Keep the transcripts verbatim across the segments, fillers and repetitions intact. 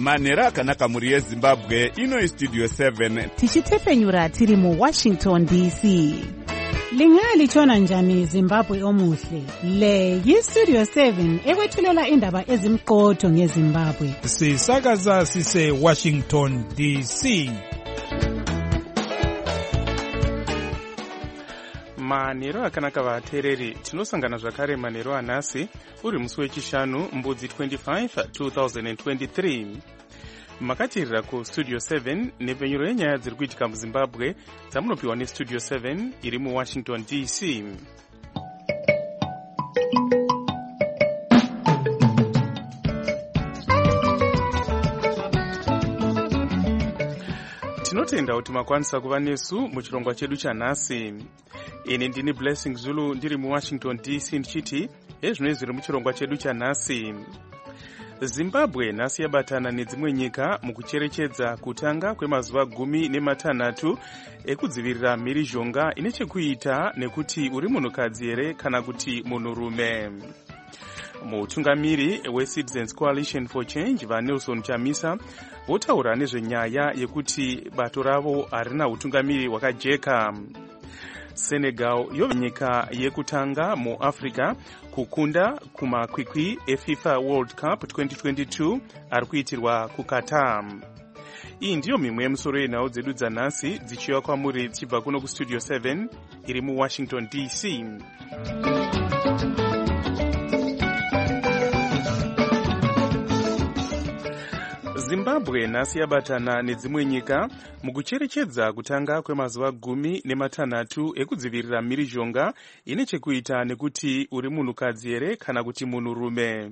manhero akanaka mhuri yezimbabwe. Ino Studio seven tichitefenyura tiri muWashington D C. Lingalitshona njani Zimbabwe omuhle? Le yiStudio seven ekwethulela indaba ezimqotho ngeZimbabwe. Sisakaza sise Washington D C. Manhero akanaka vateereri, tinosangana zvakare manhero anhasi uri musi wechishanu mbudzi twenty-five two thousand twenty-three. Makatirira kuStudio seven nepfenyuro yenyaya dziri kuitika muZimbabwe dzamunopiwa neStudio seven iri muWashington D C. Tinotenda kuti makwanisa kuva nesu muchirongwa chedu chanhasi. Ini ndini Blessing Zulu ndiri muWashington D C ndichiti ezvino zviri muchirongwa chedu chanhasi. Zimbabwe nhasi yabatana nedzimwe nyika mukucherechedza kutanga kwemazuva gumi nematanhatu ekudzivirira mhirizhonga ine chekuita nekuti uri munhukadzi here kana kuti munhurume. Mutungamiri weCitizens Coalition for Change vaNelson Chamisa votaura nezvenyaya yekuti bato ravo harina utungamiri hwakajeka. Senegal yova nyika yekutanga muAfrica kukunda kumakwikwi eFIFA World Cup twenty twenty-two ari kuitirwa kuQatar. Iyi ndiyo mimwe yemusoro yenhau dzedu dzanhasi dzichiuya kwamuri dzichibva kuno kuStudio seven iri muWashington D C. Zimbabwe nhasi yabatana nedzimwe nyika mukucherechedza kutanga kwemazuva gumi nematanhatu ekudzivirira mhirizhonga ine chekuita nekuti uri munhukadzi here kana kuti munhurume.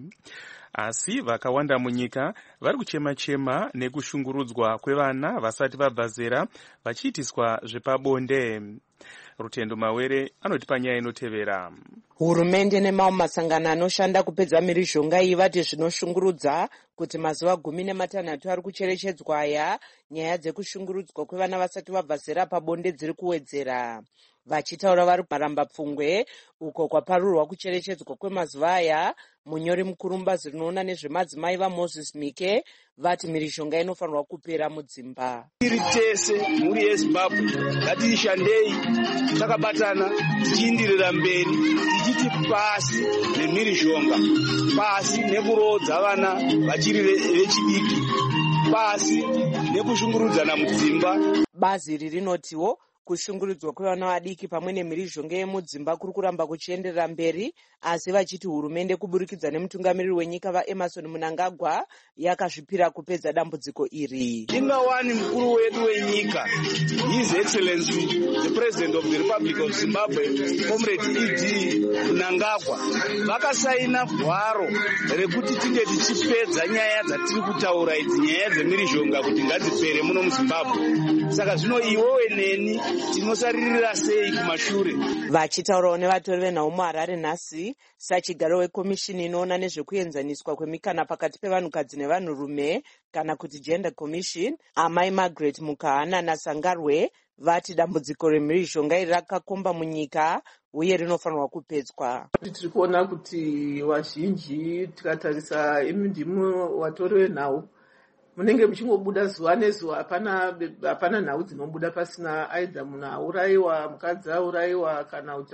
Asi vakawanda munyika vari kuchema-chema nekushungurudzwa kwevana vasati vabva zera vachiitiswa zvepabonde. Rutendo Mawere anotipa nyaya inotevera. Hurumende nemamwe masangano anoshanda kupedza mhirizhonga iyi vati zvinoshungurudza kuti mazuva gumi nematanhatu ari kucherechedzwa aya nyaya dzekushungurudzwa kwevana vasati vabva zera pabonde dziri kuwedzera. Vachitaura vari kumaramba pfungwe uko kwaparurwa kucherechedzwa kwemazuva aya, munyori mukuru mubazi rinoona nezvemadzimai vaMoses Mike vati mhirizhonga inofanirwa kupera mudzimba. Tiri tese muri yeZimbabwe ngatiishandei takabatana tichiindirira mberi tichiti pasi nemhirizhonga, pasi nekurodza vana vachiri vechidiki, pasi nekushungurudzana mudzimba. Bazi iri rinotiwo kushungurudzwa kwevana vadiki pamwe nemhirizhonga yemudzimba kuri kuramba kuchienderera mberi, asi vachiti hurumende kuburikidza nemutungamiriri wenyika vaEmerson Mnangagwa yakazvipira kupedza dambudziko iri. Ingawani mukuru wedu wenyika, His Excellency the President of the Republic of Zimbabwe, Comrade E D Mnangagwa, vakasaina gwaro rekuti tinge tichipedza nyaya dzatiri kutaura idzi, nyaya dzemhirizhonga kuti ngadzipere muno muZimbabwe. Saka zvino iwowe neni tinosaririra sei kumashure. Vachitaurawo nevatori venhau muHarare nhasi, sachigaro wekomishini inoona nezvekuenzaniswa kwemikana pakati pevanhukadzi nevanhurume kana kuti Gender Commission, amai Margaret Mukahana naSangarwe vati dambudziko remhirizhonga iri rakakomba munyika uye rinofanirwa kupedzwa. Tiri kuona kuti vazhinji tikatarisa imi ndimo vatori venhau munenge muchingobuda zuva nezuva, hapana hapana nhau dzinobuda pasina aidha munhu aurayiwa, mukadzi aurayiwa kana kuti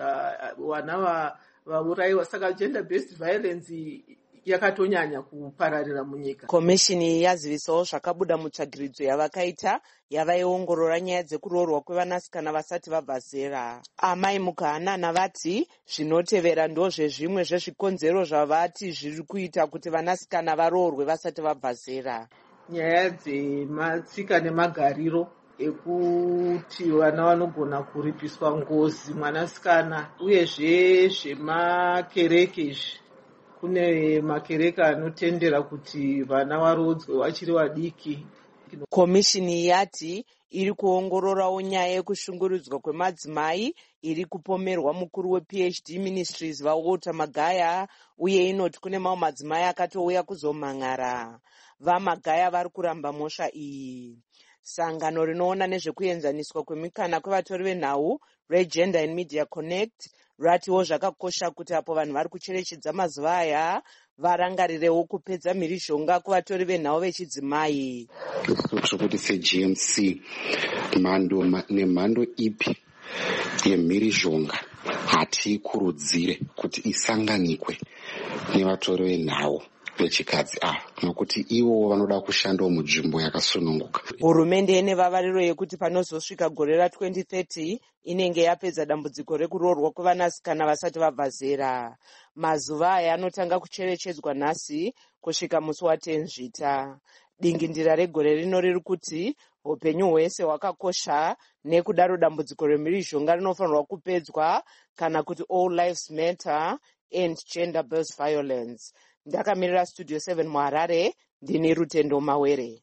vana vaurayiwa. Saka gender based violence yakatonyanya kupararira munyika. Komishini yazivisawo zvakabuda mutsvagiridzo yavakaita yavaiongorora nyaya dzekuroorwa kwevanasikana vasati vabva zera. Amai Mukahanana vati zvinotevera ndozvezvimwe zvezvikonzero zvavati zviri kuita kuti vanasikana varoorwe vasati vabva zera. Nyaya dzematsika nemagariro ekuti vana vanogona kuripiswa ngozi mwanasikana, uyezve zvemakereke izvi. Kune makereke anotendera kuti vana varodzwe vachiri vadiki. Komishini yati iri kuongororawo nyaya yekushungurudzwa kwemadzimai iri kupomerwa mukuru wePhD Ministries vaWalter Magaya, uye inoti kune mamwe madzimai akatouya kuzomhan'ara. VaMagaya vari kuramba mhosva iyi. Sangano rinoona nezvekuenzaniswa kwemikana kwevatori venhau reGender and Media Connect ratiwo zvakakosha kuti apo vanhu vari kucherechedza mazuva aya varangarirewo kupedza mhirizhonga kuvatori venhau vechidzimai. Tiri kuti se-G M C mhando nemhando ipi yemhirizhonga hatiikurudzire kuti isanganikwe nevatori venhau vechikadzi ava, nokuti ivo vanoda kushandawo munzvimbo yakasununguka. Hurumende ine vavariro yekuti panozosvika gore ra-twenty thirty inenge yapedza dambudziko rekuroorwa kwevanasikana vasati vabva zera. Mazuva aya anotanga kucherechedzwa nhasi kusvika musi waTenzvita. Dingindira regore rino riri kuti upenyu hwese hwakakosha, nekudaro dambudziko remhirizhonga rinofanirwa kupedzwa, kana kuti all lives matter and gender based violence. Ndakamirira Studio seven muHarare, ndini Rutendo Mawere.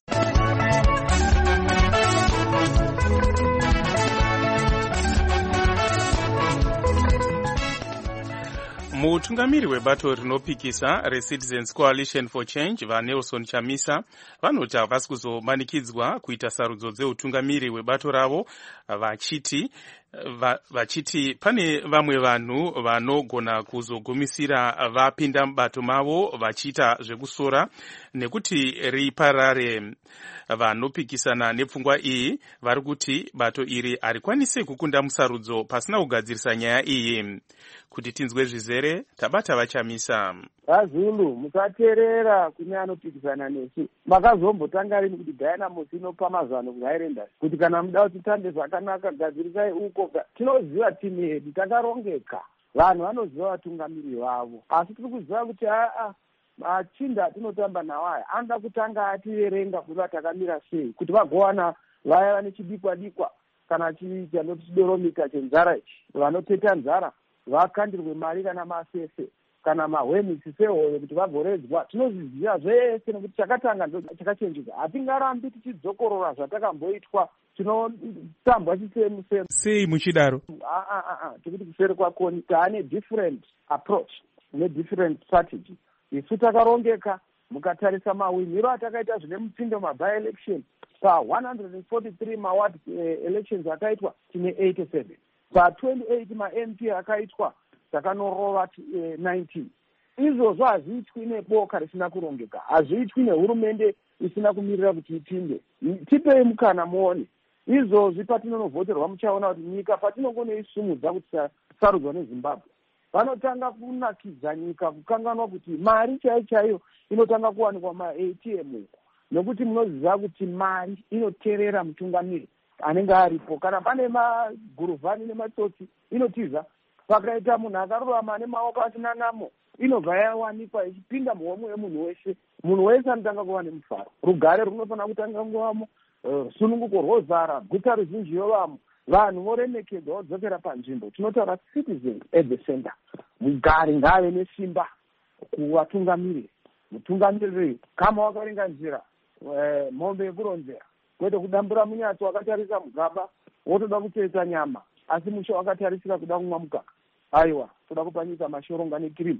Mutungamiri webato rinopikisa reCitizens Coalition for Change vaNelson Chamisa vanoti havasi kuzomanikidzwa kuita sarudzo dzeutungamiri webato ravo, vachiti Va, vachiti pane vamwe vanhu vanogona kuzogumisira vapinda mubato mavo vachiita zvekusora nekuti riparare. Vanopikisana nepfungwa iyi vari kuti bato iri harikwanise kukunda musarudzo pasina kugadzirisa nyaya iyi. Kuti tinzwe zvizere, tabata vaChamisa. VaZulu musateerera kune anopikisana nesu. Makazombotanga rini kuti Dynamos inopa mazano kuHighlanders kuti kana muda kuti tambe zvakanaka gadzirisai uko. Tinoziva timu yedu takarongeka, vanhu vanoziva vatungamiri vavo, asi tiri kuziva kuti aa machinda atinotamba nawo aya anoda kutanga ativerenga kuti takamira sei, kuti vagowana vaya vane chidikwa dikwa kana chanoti chidoromika chenzara ichi, vanopeta nzara vakandirwe mari kana masese kana mahwemisi sehoyo kuti vagoredzwa. Tinozviziva zvese nekuti chakatanga ndo chakachenjika. Hatingarambi tichidzokorora zvatakamboitwa, tinotambwa chisemu semu. Sei muchidaro? Ah ah ah, tikuti kuseri kwakoni taane different approach ne different strategy. Isu takarongeka, mukatarisa mawiniro atakaita zvine mupindo maby election pa one hundred forty-three maward uh, elections akaitwa tine eighty-seven, pa twenty-eight ma-M P akaitwa takanorova uh, nineteen. Izvozvo hazviitwi neboka risina kurongeka, hazviitwi nehurumende isina kumirira kuti ipinde. Tipei mukana muone. Izvozvi patinonovhoterwa muchaona kuti nyika patinongonoisumudza kuti sarudzwa neZimbabwe, vanotanga kunakidza nyika kukanganwa kuti mari chaiyo chaiyo inotanga kuwanikwa ma-A T M uko, nokuti munoziva kuti mari inoteerera mutungamiri anenge aripo. Kana pane maguruvhani nematsotsi inotiza, pakaita munhu akarurama nemaoko asina namo inobva yawanikwa ichipinda muhomo yemunhu wese. Munhu wese anotanga kuva nemufaro. Rugare runofanira kutanga kuvamo, uh, sununguko rwozara, guta ruzhinji yovamo, vanhu voremekedzwa vodzokera panzvimbo. Tinotaura citizens at the center. Mugari ngave nesimba kuvatungamiriri. Mutungamiriri kama wakarenga nzira, uh, mombe yekuronzera, kwete kudambura munyatsi wakatarisa mugaba wotoda kutoita nyama, asi musho wakatarisira kuda kumwa mukaka. Aiwa, toda kupa nyika mashoronga nekirimu.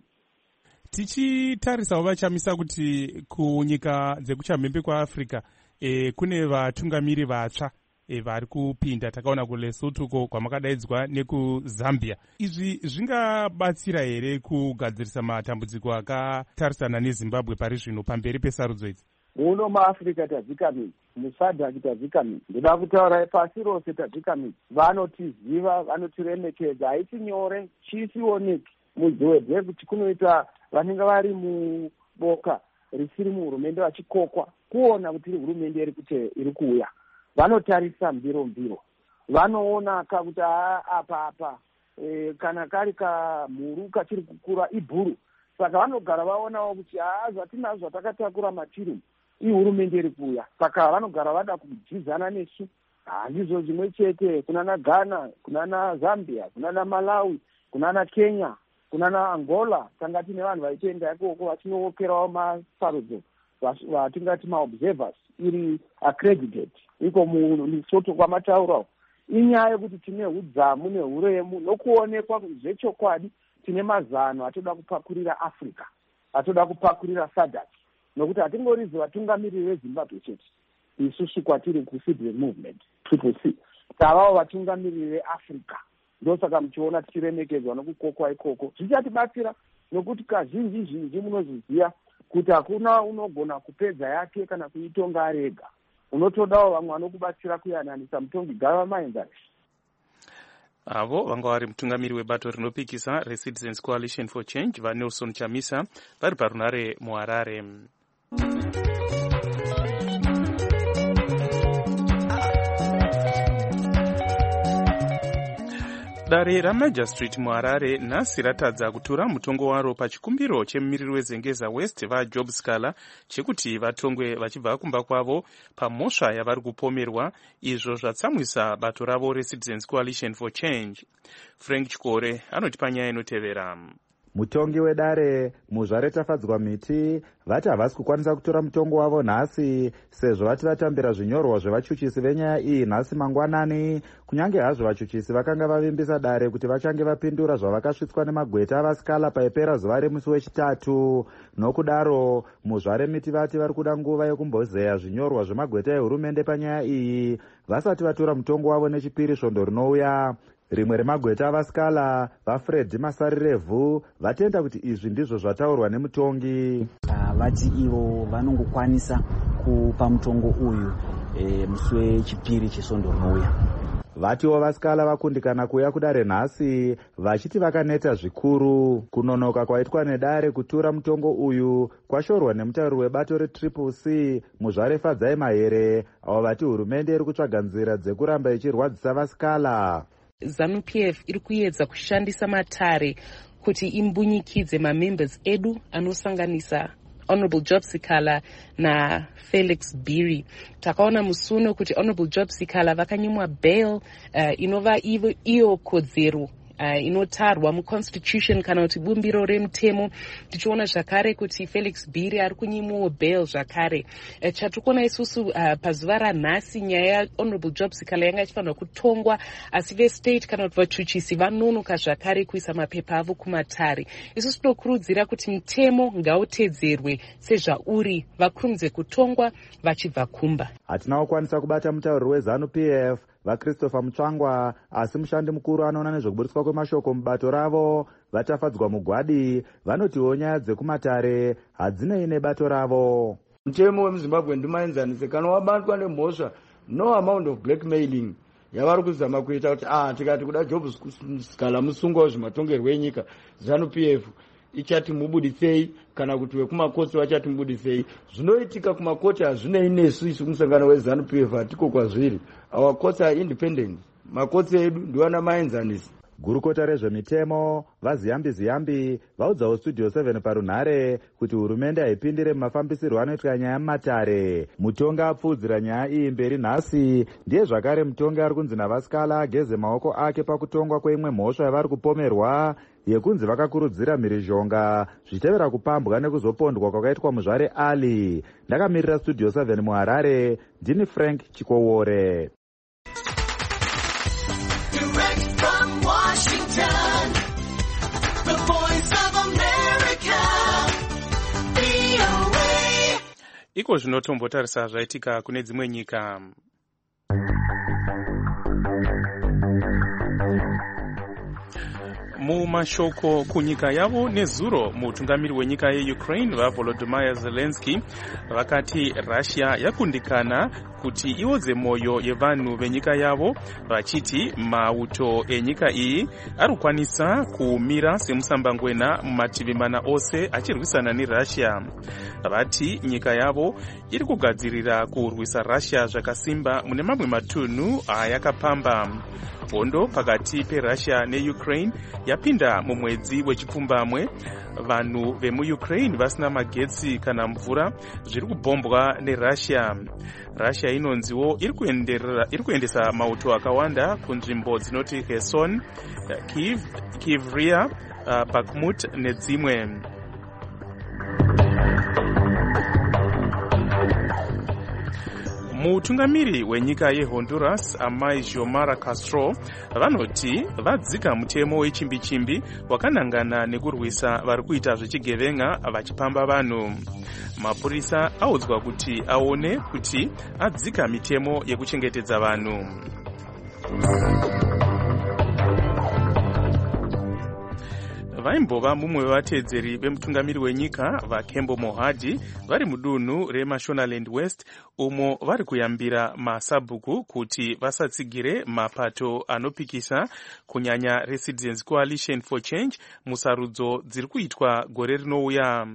Tichitarisawo vaChamisa kuti kunyika dzekuchamhembe kwaAfrica e, kune vatungamiri vatsva e, vari kupinda. Takaona kuLesotho uko kwamakadaidzwa nekuZambia. Izvi zvingabatsira here kugadzirisa matambudziko akatarisana neZimbabwe pari zvino pamberi pesarudzo idzi? Muno maAfrica tazvikamidzi, muSADC tazvikamidzi, ndoda kutaura pasi rose tazvikamidzi. Vanotiziva, vanotiremekedza, haisi nyore, chisioneki mudziwedze kuti kunoita vanenge vari muboka risiri muhurumende vachikokwa kuona kuti hurumende iri kuti iri kuuya. Vanotarisa mbiro mbiro, vanoona kakuti apa apa e, kana kari kamhuru kachiri kukura ibhuru. Saka vanogara vaonawo kuti haa zvatinazvo zvatakatakura matirimu ihurumende iri kuuya. Saka vanogara vada kudhizana nesu. Handizvo zvimwe chete, kunana Ghana, kunana Zambia, kunana Malawi, kunana Kenya, kunana Angola, tanga tine vanhu vaitoenda ikoko vachinookerawo masarudzo vatingati maobservers iri accredited. Iko muLesotho kwamataurawo inyaya yekuti tine udzamu nehuremu nokuonekwa zvechokwadi tine mazano atoda kupakurira Africa, atoda kupakurira SADC, nokuti hatingorizi vatungamiriri veZimbabwe chete. Isusu kwatiri kuCitizen Movement Triple C tavawo vatungamiriri veAfrica. Ndosaka muchiona tichiremekedzwa nokukokwa ikoko. Zvichatibatsira nokuti kazhinji zhinji munozviziva kuti hakuna unogona kupedza yake kana kuitonga arega. Unotodawo vamwe vanokubatsira kuyananisa mutongi gava-minded. Avo vanga vari mutungamiri webato rinopikisa reCitizens Coalition for Change vaNelson Chamisa vari parunare muHarare. Dare raMajistrate muHarare nhasi ratadza kutura mutongo waro pachikumbiro chemumiriri weZengeza West vaJob Scala chekuti vatongwe vachibva kumba kwavo pamhosva yavari kupomerwa, izvo zvatsamwisa bato ravo reCitizens Coalition for Change. Frank Chikore anoti panyaya inotevera. Mutongi wedare muzvare Tafadzwa Miti vati havasi kukwanisa kutora mutongo wavo nhasi sezvo vati vatambira zvinyorwa zvevachuchisi venyaya iyi nhasi mangwanani, kunyange hazvo vachuchisi vakanga vavimbisa dare kuti vachange vapindura zvavakasvitswa nemagweta avaScala paipera zuva remusi wechitatu. Nokudaro muzvare Miti vati vari kuda nguva yekumbozeya zvinyorwa zvemagweta ehurumende panyaya iyi vasati vatora mutongo wavo nechipiri svondo rinouya. Rimwe remagweta avaScala vaFred Masarirevhu vatenda kuti izvi ndizvo zvataurwa nemutongi. Uh, vati ivo vanongokwanisa kupa mutongo uyu e, musi wechipiri chesvondo rinouya. Vatiwo vaScala vakundikana kuuya kudare nhasi vachiti vakaneta zvikuru. Kunonoka kwaitwa nedare kutura mutongo uyu kwashorwa nemutauri webato reTriple C muzvare Fadzai Mahere, avo vati hurumende iri kutsvaga nzira dzekuramba ichirwadzisa vaScala. ZANU-P F iri kuedza kushandisa matare kuti imbunyikidze mamembers edu anosanganisa Honorable Job Sikala na Felix Biri. Takaona musuno kuti Honorable Job Sikala vakanyimwa bail uh, inova iyo kodzero Uh, inotarwa muconstitution kana kuti bumbiro remutemo. Tichiona zvakare kuti Felix Biri ari kunyimwawo bail zvakare. Uh, chatikuona isusu uh, pazuva ranhasi nyaya yaHonorable Job Sikala yanga ichifanirwa kutongwa, asi vestate kana kuti vachuchisi vanonoka zvakare kuisa mapepa avo kumatare. Isusu tinokurudzira kuti mutemo ngautedzerwe sezvauri, vakurumidze kutongwa vachibva kumba. Hatina kukwanisa kubata mutauri weZANU-P F vaChristopher Mutsvangwa, asi mushandi mukuru anoona nezvekuburitswa kwemashoko mubato ravo vaTafadzwa Mugwadi vanotiwo nyaya dzekumatare hadzinei nebato ravo. Mutemo wemuZimbabwe ndimaenzanise kana wabatwa nemhosva no amount of blackmailing yavari kuzama kuita kuti ah tikati kuda Job Scala musungwa wezvematongerwo enyika ZANU-P F ichati mubudisei kana kuti wekumakoti vachati mubudisei. Zvinoitika kumakoti hazvinei nesu isu kumusangano weZANU-P F hatiko kwazviri. Our courts are independent. Makoti edu ndiwana maenzanisi. Gurukota rezvemitemo vaZiyambi Ziyambi vaudzawo Studio seven parunhare kuti hurumende haipindire mumafambisirwo anoitwa nyaya mumatare. Mutonga apfuudzira nyaya iyi mberi nhasi ndiye zvakare mutongi ari kunzi navaScala ageze maoko ake pakutongwa kweimwe mhosva yavari kupomerwa yekunzi vakakurudzira mhirizhonga zvichitevera kupambwa nekuzopondwa kwakaitwa muzvare Ali. Ndakamirira Studio seven muHarare, ndini Frank Chikowore. Iko zvinotombotarisa zvaitika kune dzimwe nyika. Mumashoko kunyika yavo nezuro, mutungamiri wenyika yeUkraine vaVolodymyr Zelensky vakati Russia yakundikana kuti iodze moyo yevanhu venyika yavo, vachiti mauto enyika iyi arikwanisa kumira semusambangwena mumativi mana ose achirwisana neRussia. Vati nyika yavo iri kugadzirira kurwisa Russia zvakasimba mune mamwe matunhu ayakapamba. Hondo pakati peRussia neUkraine yapinda mumwedzi wechipfumbamwe. Vanhu vemuUkraine vasina magetsi kana mvura zviri kubhombwa neRussia. Russia inonziwo iri kuendesa mauto akawanda kunzvimbo dzinoti Kherson, Kyiv, Kryvyi, uh, Bakhmut nedzimwe. Mutungamiri wenyika yeHonduras Amai Xiomara Castro vanoti vadzika mutemo wechimbi-chimbi wakanangana nekurwisa vari kuita zvechigevenga vachipamba vanhu. Mapurisa audzwa kuti aone kuti adzika mitemo yekuchengetedza vanhu. vaimbova mumwe wevatedzeri vemutungamiri wenyika vakembo mohadi vari mudunhu remashonaland west umo vari kuyambira masabhuku kuti vasatsigire mapato anopikisa kunyanya reCitizens Coalition for Change musarudzo dziri kuitwa gore rinouya.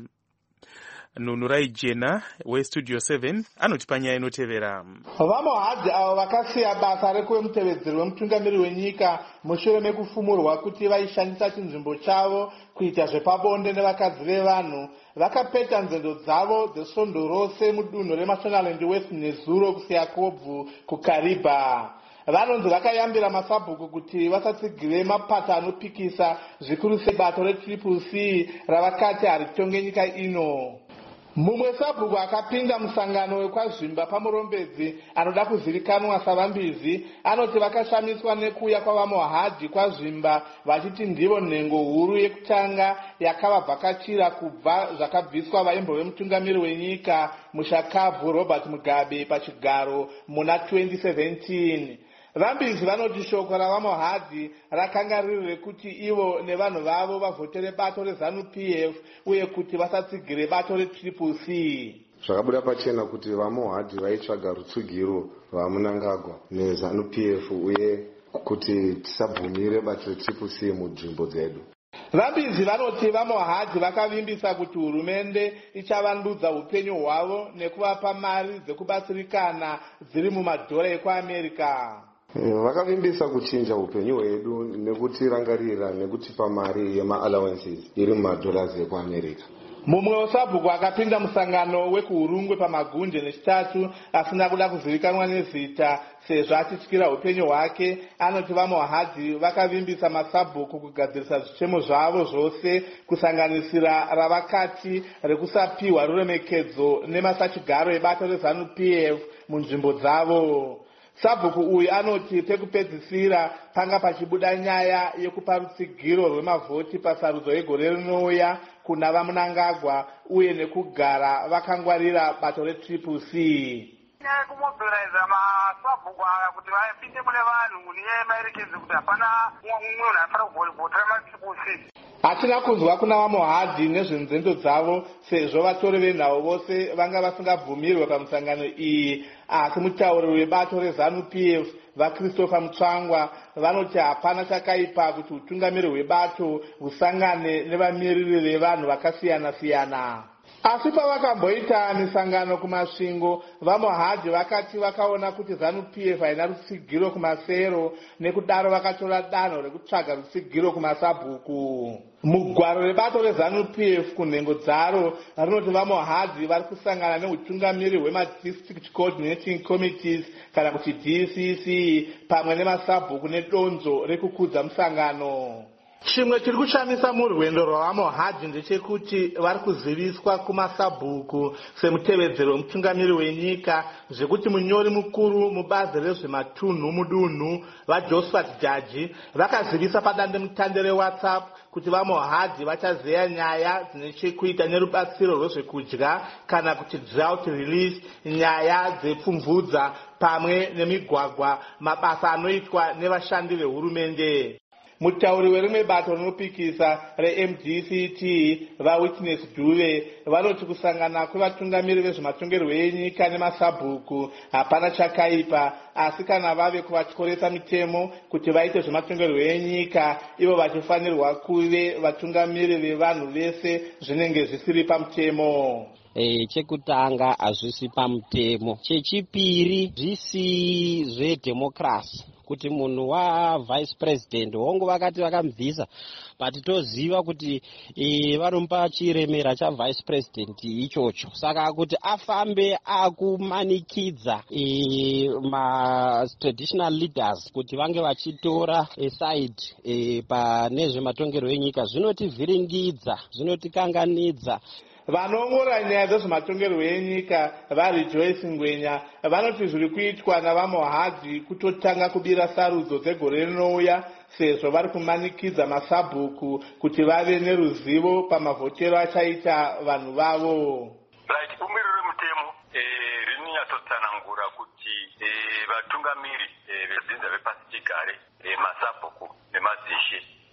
Nunurai Jena westudio seven anoti panyaya inotevera. Vamohadhi avo vakasiya basa rekuve mutevedzeri wemutungamiri wenyika mushure mekufumurwa kuti vaishandisa chinzvimbo chavo kuita zvepabonde nevakadzi vevanhu vakapeta nzendo dzavo dzesvondo rose mudunhu remashonaland west nezuro kusiya kobvu kukariba. Vanonzi vakayambira masabhuku kuti vasatsigire mapato anopikisa zvikuru sebato retriple C ravakati haritonge nyika ino. Mumwe sabhuku akapinda musangano wekwazvimba pamurombedzi anoda kuzivikanwa savambizi anoti vakashamiswa nekuuya kwavamohadhi kwazvimba vachiti ndivo nhengo huru yekutanga yakavavhakachira kubva zvakabviswa vaimbo vemutungamiri wenyika mushakabvu Robert Mugabe pachigaro muna twenty seventeen. Vambizi vanoti shoko ravamohadhi rakanga riri rekuti ivo nevanhu vavo vavhotere bato reZANU P F uye kuti vasatsigire bato retriple C. Zvakabuda pachena kuti vamohadhi vaitsvaga rutsugiro rwaMnangagwa neZANU P F uye kuti tisabvumire bato retriple C munzvimbo dzedu. Vambizi vanoti vamohadhi vakavimbisa kuti hurumende ichavandudza upenyu hwavo nekuvapa mari dzekubatsirikana dziri mumadhora ekuAmerica. Vakavimbisa kuchinja upenyu hwedu nekutirangarira nekutipa mari yema-allowances iri mumadhollars ekuAmerica. Mumwe wesabhuku akapinda musangano wekuhurungwe pamagunje nechitatu asina kuda kuzivikanwa nezita sezvo achityira upenyu hwake anoti vamohadhi vakavimbisa masabhuku kugadzirisa zvichemo zvavo zvose kusanganisira ravakati rekusapiwa ruremekedzo nemasachigaro ebato reZANU P F munzvimbo dzavo. Sabhuku uyu anoti pekupedzisira panga pachibuda nyaya yekupa rutsigiro rwemavhoti pasarudzo yegore rinouya kuna vaMnangagwa uye nekugara vakangwarira bato retriple C. Nyaya kumobiliza masabhuku aya kuti vapinde mune vanhu nyaya yemaerekedzi kuti hapana mumwe munhu anofanira kuvhotera matriple C. Hatina kunzwa kuna vamohadhi nezvenzendo dzavo sezvo vatori venhau vose vanga vasingabvumirwe pamusangano iyi, asi mutauri webato reZANU P F vaChristopher Mutsvangwa vanoti hapana chakaipa kuti utungamiri hwebato husangane nevamiriri vevanhu vakasiyana siyana. Asi pavakamboita misangano kumasvingo, vamohadhi vakati vakaona kuti ZANU P F haina rutsigiro kumasero nekudaro vakatora danho rekutsvaga rutsigiro kumasabhuku. Mugwaro rebato reZANU P F kunhengo dzaro rinoti vamohadhi vari kusangana neutungamiri hwemadistrict coordinating committees kana kuti D C C pamwe nemasabhuku nedonzo rekukudza musangano. Chimwe chiri kushamisa murwendo rwavamohadhi ndechekuti vari kuziviswa kumasabhuku semutevedzeri wemutungamiri wenyika zvekuti munyori mukuru mubazi rezvematunhu mudunhu vaJosephat Jaji vakazivisa padandemutande reWhatsApp kuti vamohadhi vachazeya nyaya dzine chekuita nerubatsiro rwezvekudya kana kuti drought release, nyaya dzepfumvudza pamwe nemigwagwa, mabasa anoitwa nevashandi vehurumende. Mutauri werimwe bato rinopikisa reM D C T vaWitness Duve vanoti kusangana kwevatungamiri vezvematongerwo enyika nemasabhuku hapana chakaipa, asi kana vave kuvatyoresa mitemo kuti vaite zvematongerwo enyika ivo vachifanirwa kuve vatungamiri vevanhu vese zvinenge zvisiri pamutemo. E, chekutanga hazvisi pamutemo, chechipiri zvisi zvedhemokrasi kuti munhu wavice president hongu vakati vakamubvisa but toziva kuti e, varomupa chiremera chavice president ichocho, saka kuti afambe akumanikidza e, ma-traditional leaders kuti vange vachitora e, side e, pane zvematongerwo enyika zvinotivhiringidza, zvinotikanganidza. Vanongora nyaya dzezvematongerwo enyika vari Joyce Ngwenya vanoti zviri kuitwa navamohadhi kutotanga kubira sarudzo dzegore rinouya sezvo vari kumanikidza masabhuku kuti vave neruzivo pamavhotero achaita vanhu vavo. Right, umiriro remutemo eh, rinonyatotsanangura kuti eh, vatungamiri eh, vedzinza vepasi chigare eh, masabhuku nemadzishe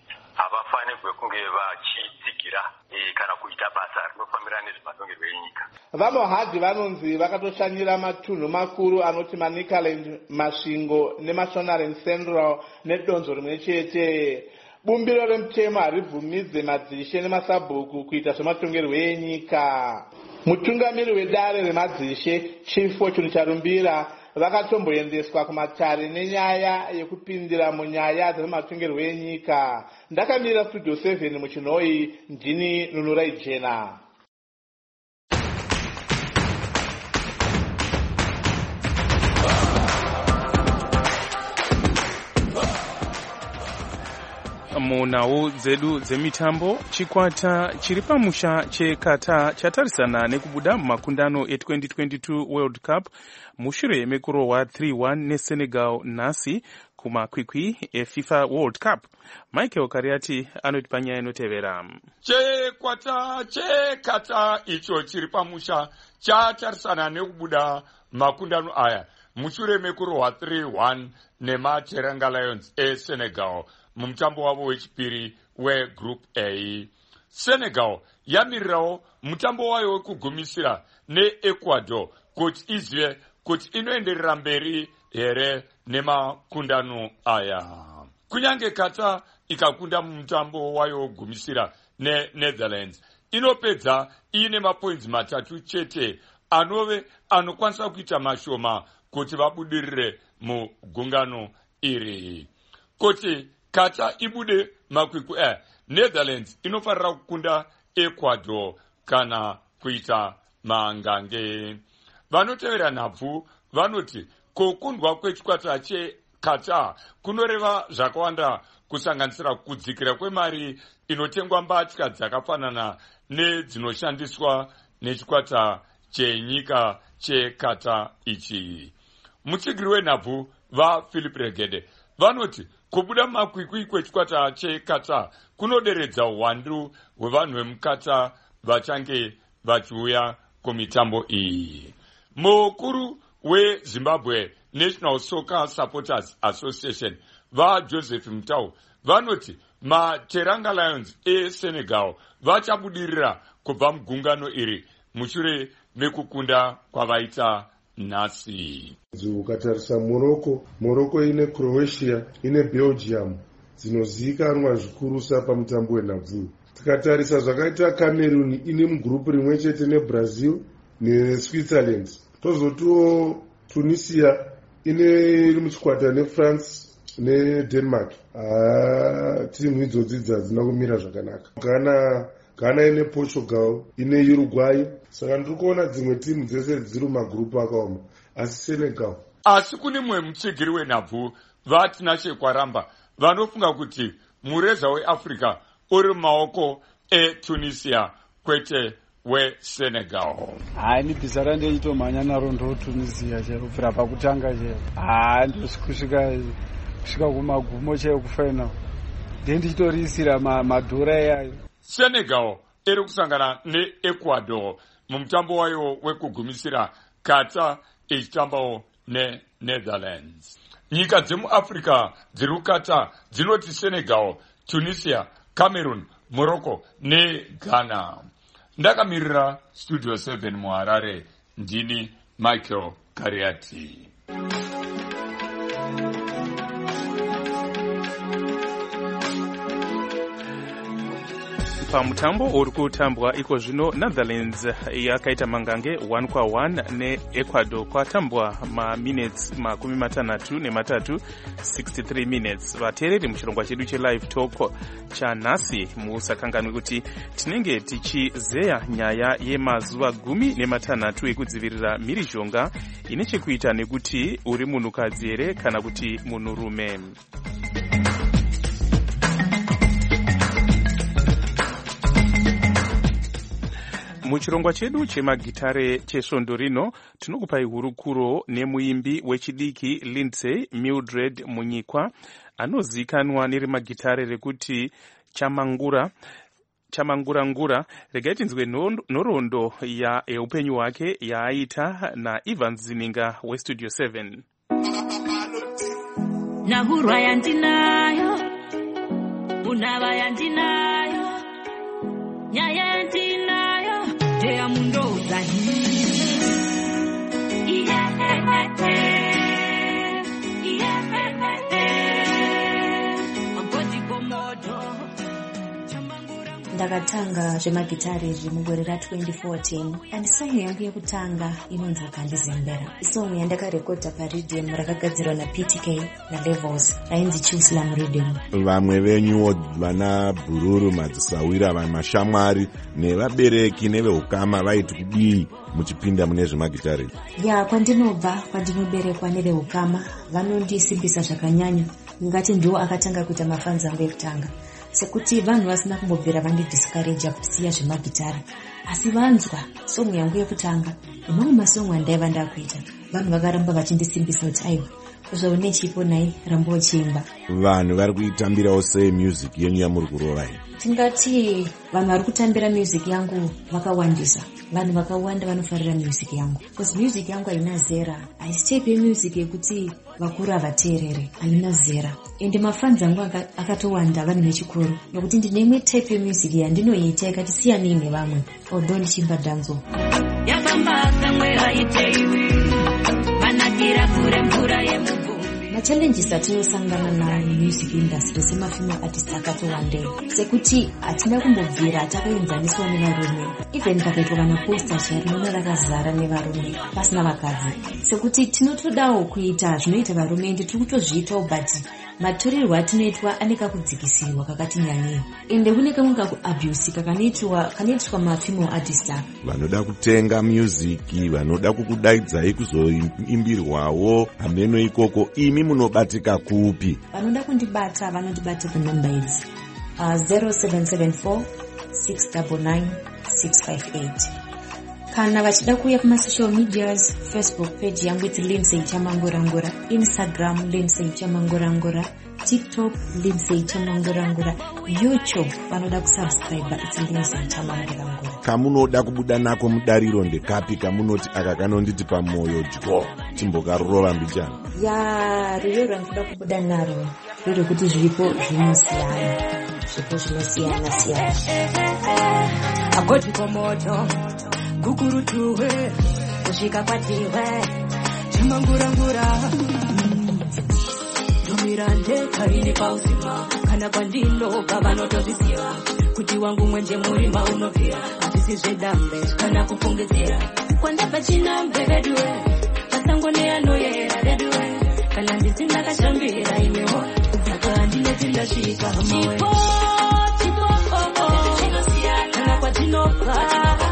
havafanirwe kunge vachitsigira kana kuita basa rinofambirana nezvematongerwo enyika. VaMohaji vanonzi vakatoshanyira matunhu makuru anoti maNicaland, Masvingo neMashonaland Central nedonzo rimwe chete. Bumbiro remutemo haribvumidze madzishe nemasabhuku kuita zvematongerwo enyika. Mutungamiri wedare remadzishe Chief Fortune Charumbira vakatomboendeswa kumatare nenyaya yekupindira munyaya dzematongerwo enyika. Ndakamira Studio seven muchinhoi, ndini Nunurai Jena. Munhau dzedu dzemitambo, chikwata chiri pamusha cheKatar chatarisana nekubuda mumakundano e-twenty twenty-two World Cup mushure mekurohwa three one neSenegal nhasi kumakwikwi eFIFA World Cup. Michael Kariati anoti panyaya inotevera. Chikwata cheKatar icho chiri pamusha chatarisana nekubuda makundano aya mushure mekurohwa three one nemaTeranga Lions eSenegal mumutambo wavo wechipiri weGroup A. Senegal yamirirawo mutambo wayo wekugumisira neEcuador kuti izive kuti inoenderera mberi here nemakundano aya. Kunyange Qatar ikakunda mumutambo wayo wekugumisira neNetherlands, inopedza iine mapoints matatu chete anove anokwanisa kuita mashoma kuti vabudirire mugungano iri. Kuti Qatar ibude makwikwi eh, Netherlands inofarira kukunda Ecuador kana kuita mangange. Vanotevera nhabvu vanoti kukundwa kwechikwata cheQatar kunoreva zvakawanda kusanganisira kudzikira kwemari inotengwa mbatya dzakafanana nedzinoshandiswa nechikwata chenyika cheQatar ichi. Mutsigiri wenhabvu vaPhilip Regede vanoti kubuda makwikwi kwechikwata cheQatar kunoderedza uwandu hwevanhu vemuQatar vachange vachiuya kumitambo iyi. Mukuru weZimbabwe National Soccer Supporters Association vaJoseph Mutau vanoti maTeranga Lions eSenegal vachabudirira kubva mugungano iri mushure mekukunda kwavaita nhasi. Ukatarisa Morocco, Morocco ine Croatia, ine Belgium dzinozivikanwa zvikurusa pamutambo wenhabvu. Tikatarisa zvakaita Cameroon ine mugrupu rimwe chete neBrazil neSwitzerland. Tozotiwo Tunisia ine iri muchikwata neFrance neDenmark. Ah, timu idzodzi hadzina kumira zvakanaka. Ghana Ghana ine Portugal, ine Uruguay. Saka ndiri kuona dzimwe timu dzese dziri mumagrupu akaoma, asi Senegal. Asi kune mumwe mutsigiri wenhabvu vaTinashe Kwaramba vanofunga kuti mureza weAfrica uri mumaoko eTunisia kwete weSenegal. Hai, ni bhiza randichitomhanya naro ndoTunisia chero kubvira pakutanga chero. Hai, ndosvikusvika kusvika kumagumo chero kufainal. Ndiye ndichitoriisira madhora iyayo. Senegal iri kusangana neEcuador mumutambo wayo wekugumisira, Qatar ichitambawo neNetherlands. Nyika dzemuAfrica dziri kuQatar dzinoti Senegal, Tunisia, Cameroon, Morocco neGhana. Ndakamirira Studio seven muHarare, ndini Michael Kariati. Pamutambo uri kutambwa iko zvino, Netherlands yakaita mangange one kwa one neEcuador kwatambwa maminutes makumi matanhatu nematatu sixty-three minutes. Vateereri muchirongwa chedu chelive talk chanhasi musakanganwe kuti tinenge tichizeya nyaya yemazuva gumi nematanhatu ekudzivirira mhirizhonga ine chekuita nekuti uri munhukadzi here kana kuti munhurume. Muchirongwa chedu chemagitare chesvondo rino tinokupai hurukuro nemuimbi wechidiki Lindsay Mildred Munyikwa anozikanwa nerimagitare rekuti chamangura chamangura-ngura. Regai tinzwe nhoroondo ya yeupenyu hwake yaaita naIvan Zininga weStudio seven. Nahurwa yandinayo kuna vayandinayo nyaya yandinayo teyamundoza ndakatanga zvemagitari zvemugore ra-twenty fourteen and song yangu yekutanga inonzi ukandizembera. Isong yandakarekodha paridhem rakagadzirwa naP T K naLevels rainzi Chiuslam Rhythm. Vamwe venyuwo vana Bhururu Madzisawira vamashamwari nevabereki nevehukama vaiti kudii muchipinda mune zvemagitari? Ya kwandinobva kwandinoberekwa nevehukama vanondisimbisa zvakanyanya. Ngati ndiwo akatanga kuita mafanzi angu ekutanga sekuti vanhu vasina kumbobvira vandidiscourage kusiya zvemagitari, asi vanzwa song yangu yekutanga nemamwe masong andaiva ndakuita vanhu vakaramba vachindisimbisa kuti aiwa kuzoone chipo nai ramba uchiimba. Vanhu vari kuitambirawo sei music yenyu yamuri kurova iyi? Tingati vanhu vari kutambira music yangu vakawandisa. Vanhu vakawanda vanofarira music yangu because music yangu haina zera, haisi type yemusic yekuti vakuru havateerere, haina zera. Ende mafanzi angu akatowanda vanhu vechikuru nokuti ndine imwe type yemusic yandinoita yakati siyanei nevamwe although ndichimba danzo. Yakambasa mwe haiteiwi vanakira kure mvura yemuvumbi. Machallenges atinosangana nayo music industry semafemale artist akatowandei sekuti hatina kumbobvira takaenzaniswa nevarume. Even pakaitwa kana posta charinoona rakazara nevarume pasina vakadzi sekuti tinotodawo kuita zvinoita varume ende tiri kutozviitawo but maturirwo atinoitwa aneka kudzikisirwa kakati nyanyei ende kune kamwe kakuabuse kakanoitwa kanoitwa mafemale artist aka. Vanoda kutenga music, vanoda kukudaidzai kuzoimbirwawo hameno ikoko, imi munobatika kupi? Vanoda kundibata vanondibata kunamba idzi uh, zero seven seven four six nine nine six five eight. Kana vachida kuuya kumasocial medias, Facebook page yangu iti Lindsay Chamangorangora, Instagram Lindsay Chamangorangora, TikTok Lindsay Chamangorangora, YouTube vanoda kusubscribe iti Lindsay Chamangorangora. Kamunoda kubuda nako mudariro ndekapi kamunoti aka kanonditi pamoyo dyo chimbokarurova mbichana? Ya riro ranguda kubuda naro riri kuti zvipo zvinosiyana, zvipo zvinosiyana siyana. Agoti komoto kukurutuwe kusvika kwatiwe chimangurangura ndomirande kaini pausima kana kwandinobva vanotozvisiva kuti wangu mwenje murima unopfira hazvisi zvedambe kana kufungidzira kwandabva chinombe veduwe pasango neanoyera veduwe kana ndisina kashambira inewo saka handineti ndasvika hamawe chipo chinosiyana kana kwatinobva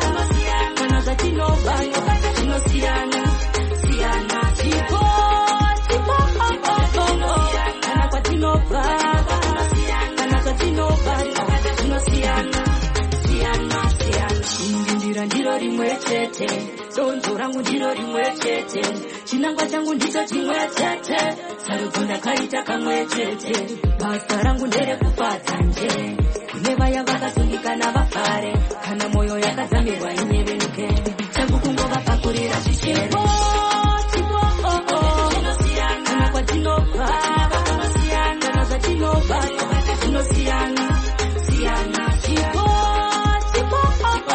ndiro rimwe chete, donzo rangu ndiro rimwe chete, chinangwa changu ndicho chimwe chete, sarudzo ndakaita kamwe chete, basa rangu nderekufadza nje, kune vaya vakasungikana vafare, kana moyo yakazamirwa inyevenuke, changu kungovapakurira zvichero. Kana kwatinobva, kana zvatinobva, zvinosiyana, siyana, chipo, chipo,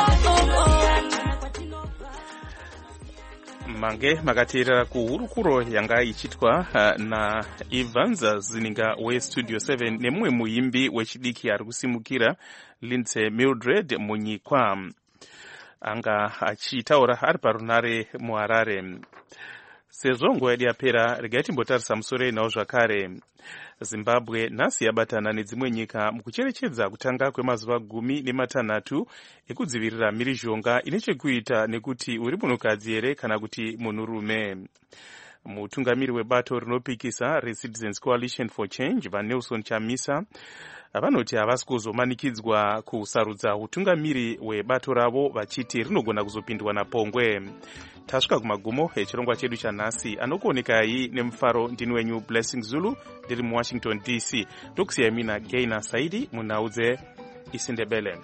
mange makateerera kuhurukuro yanga ichitwa uh, na Ivanza Zininga weStudio seven nemumwe muimbi wechidiki ari kusimukira Lindsay Mildred Munyikwa anga achitaura ari parunare muHarare. Sezvo nguva yedu yapera, regai timbotarisa musoro nawo zvakare. Zimbabwe nhasi yabatana nedzimwe nyika mukucherechedza kutanga kwemazuva gumi nematanhatu ekudzivirira mhirizhonga ine chekuita nekuti uri munhukadzi here kana kuti munhurume. Mutungamiri webato rinopikisa reCitizens Coalition for Change vaNelson Chamisa vanoti havasi kuzomanikidzwa kusarudza utungamiri webato ravo vachiti rinogona kuzopindwa napongwe. Tasvika kumagumo echirongwa chedu chanhasi, anokuonekai nemufaro ndini wenyu Blessing Zulu ndiri muWashington D C. Tokusiyai mina Gaina Saidi munhau dzeIsindebele.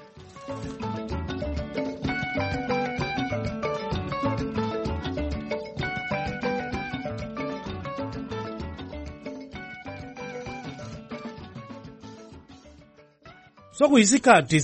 sokuyisikhathi